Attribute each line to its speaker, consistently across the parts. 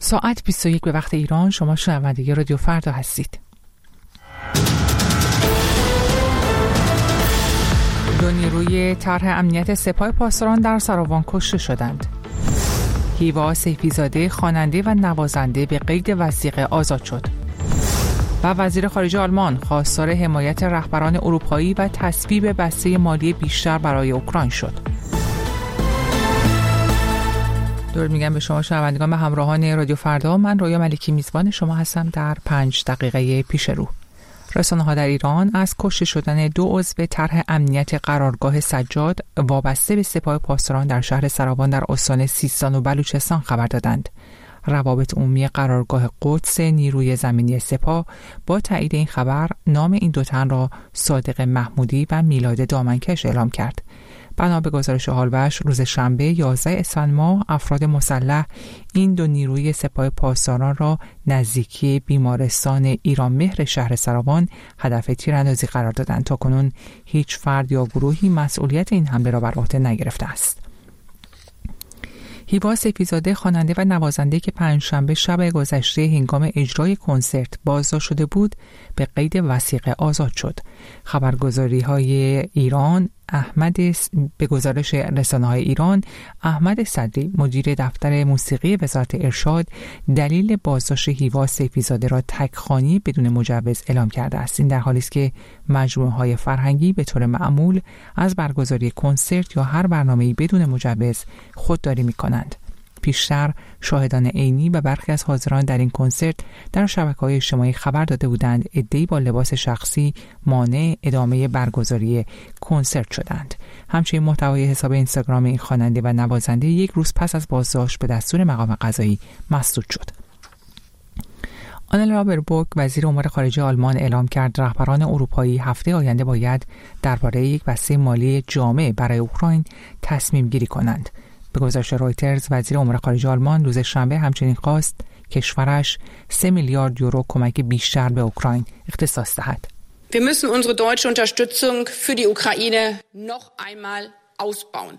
Speaker 1: ساعت 21 به وقت ایران. شما شنونده رادیو فردا هستید. دو نیروی طرح امنیت سپاه پاسداران در سراوان کشته شدند. هیوا سیفی‌زاده خواننده و نوازنده به قید وثیقه آزاد شد. و وزیر خارجه آلمان خواستار حمایت رهبران اروپایی و تصویب بسته مالی بیشتر برای اوکراین شد. درود میگم به شما شنوندگان و همراهان رادیو فردا. من رویا ملکی میزبان شما هستم در 5 دقیقه پیش رو. رسانه‌ها در ایران از کشته شدن 2 عضو طرح امنیت قرارگاه سجاد وابسته به سپاه پاسداران در شهر سراوان در استان سیستان و بلوچستان خبر دادند. روابط عمومی قرارگاه قدس نیروی زمینی سپاه با تایید این خبر نام این 2 تن را صادق محمودی و میلاد دامنکش اعلام کرد. بنا به گزارش حالوش روز شنبه 11 اسفند ماه افراد مسلح این 2 نیروی سپاه پاسداران را نزدیکی بیمارستان ایران مهر شهر سراوان هدف تیراندازی قرار دادند. تاکنون هیچ فرد یا گروهی مسئولیت این حمله را بر عهده نگرفته است. هیوا سیفی‌زاده خواننده و نوازنده که پنجشنبه شب گذشته هنگام اجرای کنسرت بازداشت شده بود به قید وثیقه آزاد شد. خبرگزاری‌های ایران به گزارش رسانه‌های ایران احمد صدری مدیر دفتر موسیقی وزارت ارشاد دلیل بازداشت هیوا سیفی‌زاده را تک‌خوانی بدون مجوز اعلام کرده است. این در حالی است که مجموعه‌های فرهنگی به طور معمول از برگزاری کنسرت یا هر برنامه‌ای بدون مجوز خودداری می‌کنند. پیشتر شاهدان عینی و برخی از حاضران در این کنسرت در شبکه‌های اجتماعی خبر داده بودند عده‌ای با لباس شخصی مانع ادامه برگزاری کنسرت شدند. همچنین محتوای حساب اینستاگرام این خواننده و نوازنده 1 روز پس از بازداشت به دستور مقام قضایی مسدود شد. آنالا بربوک وزیر امور خارجه آلمان اعلام کرد رهبران اروپایی هفته آینده باید درباره یک بسته مالی جامع برای اوکراین تصمیم گیری کنند. به گزارش رویترز وزیر امور خارجه آلمان روز شنبه همچنین خواست کشورش 3 میلیارد یورو کمک بیشتر به اوکراین اختصاص دهد.
Speaker 2: Wir müssen unsere deutsche Unterstützung für die Ukraine noch einmal ausbauen.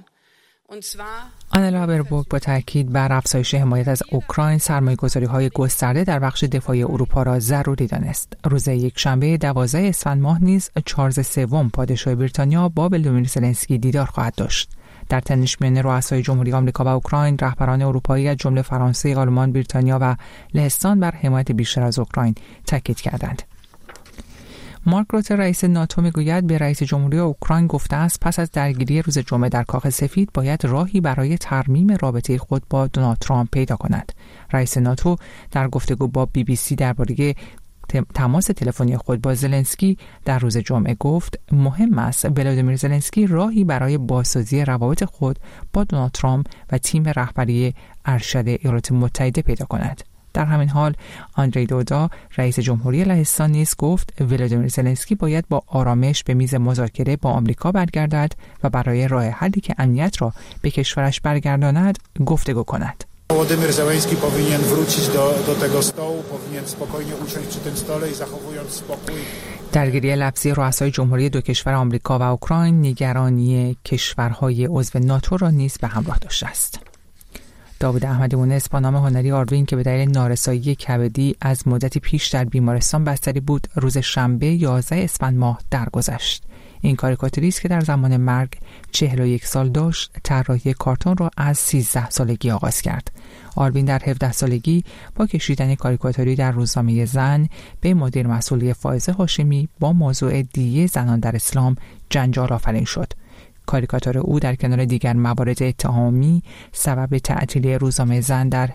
Speaker 1: آنالا بربوک با تاکید بر افزایش حمایت از اوکراین سرمایه‌گذاری‌های گسترده در بخش دفاعی اروپا را ضروری دانست. روز یکشنبه 12 اسفند ماه نیز چارلز سوم پادشاه بریتانیا با ولودیمیر زلنسکی دیدار خواهد داشت. در تنش میان رؤسای جمهوری آمریکا و اوکراین، رهبران اروپایی از جمله فرانسه، آلمان، بریتانیا و لهستان بر حمایت بیشتر از اوکراین تاکید کردند. مارک روته رئیس ناتو میگوید به رئیس جمهوری اوکراین گفته است پس از درگیری روز جمعه در کاخ سفید باید راهی برای ترمیم رابطه خود با دونالد ترامپ پیدا کند. رئیس ناتو در گفتگو با BBC درباره تماس تلفنی خود با زلنسکی در روز جمعه گفت مهم است ولودیمیر زلنسکی راهی برای بازسازی روابط خود با دونالد ترامپ و تیم رهبری ارشد ایالات متحده پیدا کند. در همین حال آندری دودا رئیس جمهوری لهستان نیز گفت ولودیمیر زلنسکی باید با آرامش به میز مذاکره با آمریکا برگردد و برای rاه حلی که امنیت را به کشورش برگرداند گفتگو کند.
Speaker 3: Władimir Zełenski powinien wrócić do tego stołu, powinien spokojnie usiąść przy tym stole i zachowując spokój.
Speaker 1: درگیری لفظی رؤسای جمهوری 2 کشور آمریکا و اوکراین نگرانی کشورهای عضو ناتو را نیز به همراه داشته است. داوود احمدی مونس با نام هنری آروین که به دلیل نارسایی کبدی از مدتی پیش در بیمارستان بستری بود روز شنبه 11 اسفند ماه درگذشت. این کاریکاتوریست که در زمان مرگ 41 سال داشت طراحی کارتون را از 13 سالگی آغاز کرد. آروین در 17 سالگی با کشیدن کاریکاتوری در روزنامه زن به مدیر مسئولی فائزه هاشمی با موضوع دیه زنان در اسلام جنجال آفرین شد. کاریکاتور او در کنار دیگر موارد اتهامی سبب تعطیلی روزنامه زن در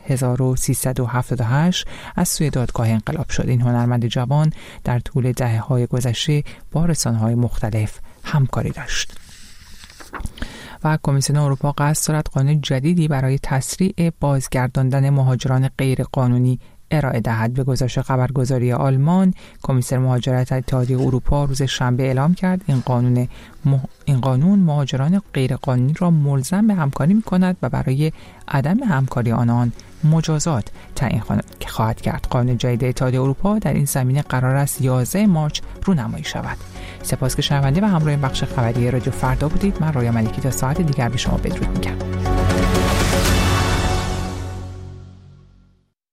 Speaker 1: 1378 از سوی دادگاه انقلاب شد. این هنرمند جوان در طول دهه‌های گذشته با رسانه‌های مختلف همکاری داشت. و کمیسیون اروپا قصد دارد قانون جدیدی برای تسریع بازگرداندن مهاجران غیرقانونی ارائه دهد. به گزارش خبرگزاری آلمان، کمیسر مهاجرت اتحادیه اروپا روز شنبه اعلام کرد این قانون مهاجران غیرقانونی را ملزم به همکاری می‌کند و برای عدم همکاری آنان مجازات تعیین خواهد کرد. قانون جدید اتحادیه اروپا در این زمینه قرار است 11 مارس رونمایی شود. سپاس که شنونده و همراه این بخش خبری رادیو فردا بودید. من رویا ملکی تا ساعت دیگر به شما بدرود می‌گم.